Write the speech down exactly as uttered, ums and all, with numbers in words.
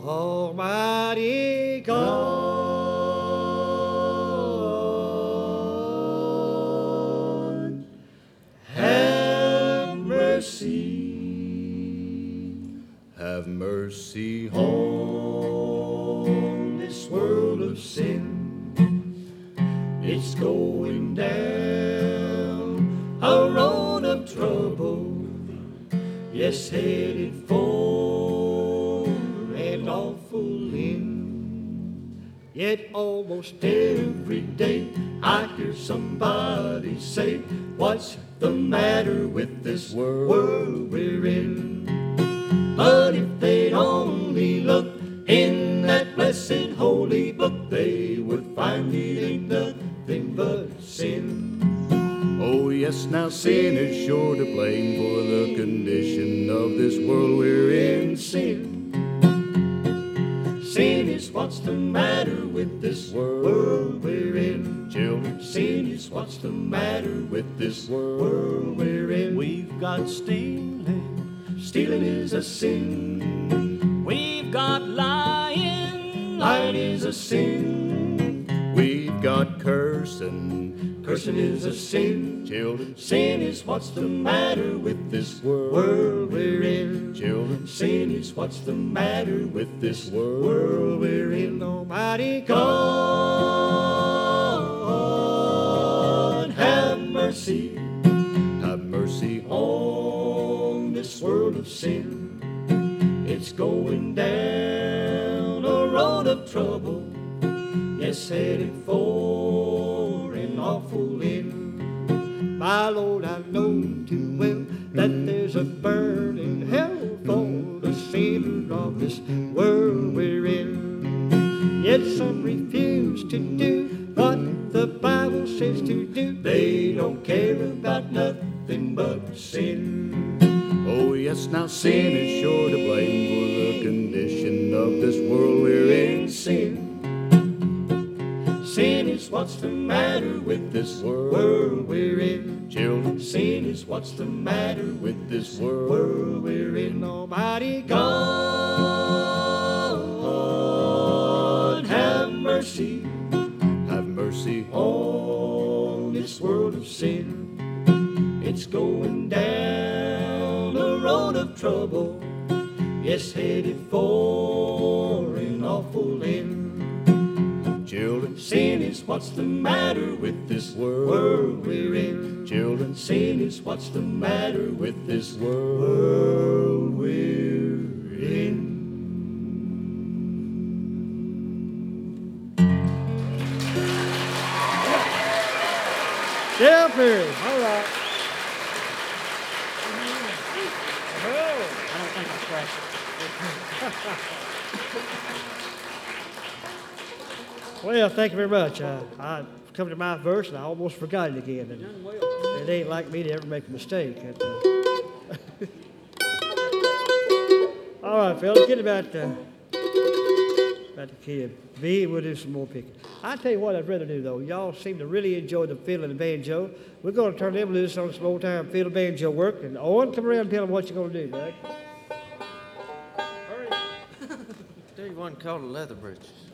Almighty God, have mercy, have mercy on this world of sin. It's going down a road of trouble, yes, headed for an awful end. Yet almost every day I hear somebody say, what's the matter with this world we're in? But if they'd only look in that blessed holy book, they would find it ain't nothing but sin. Oh yes, now sin is sure to blame for the condition of this world we're in. Sin, sin is what's the matter with this world we're in. Children, sin is what's the matter with this world we're in. We've got stealing, stealing is a sin. We've got lying, lying is a sin. We've got cursing, cursing is a sin. Children, sin is what's the matter with this world we're in. Children, sin is what's the matter with this world we're in. Almighty God, have mercy, have mercy on this world of sin. It's going down a road of trouble, yes, headed for an awful end. My Lord, I know too well that there's a burning hell for the sinner of this world we're in. Yet some refuse to do what the Bible says to do. They don't care about nothing but sin. Oh yes, now sin is sure to blame for the condition of this world we're in. Sin, sin is what's the matter with this world we're in. Children, sin is what's the matter with this world we're in. Almighty God, have mercy, have mercy on this world of sin. It's going down a road of trouble, yes, headed for an awful end. Children, sin is what's the matter with this world we're in. Children, sin is what's the matter with this world we're in. Yeah, Perry. All right. I don't think I scratched it. Well, thank you very much. Uh, I come to my verse and I almost forgot it again. And it ain't like me to ever make a mistake. And, uh, all right, fellas, get about, uh, about the kid. B, we'll do some more picking. I tell you what I'd rather do, though. Y'all seem to really enjoy the fiddle and the banjo. We're going to turn them loose on some old-time fiddle banjo work. And Owen, come around and tell them what you're going to do, Doug. Hurry. Do you one called the Leather Britches?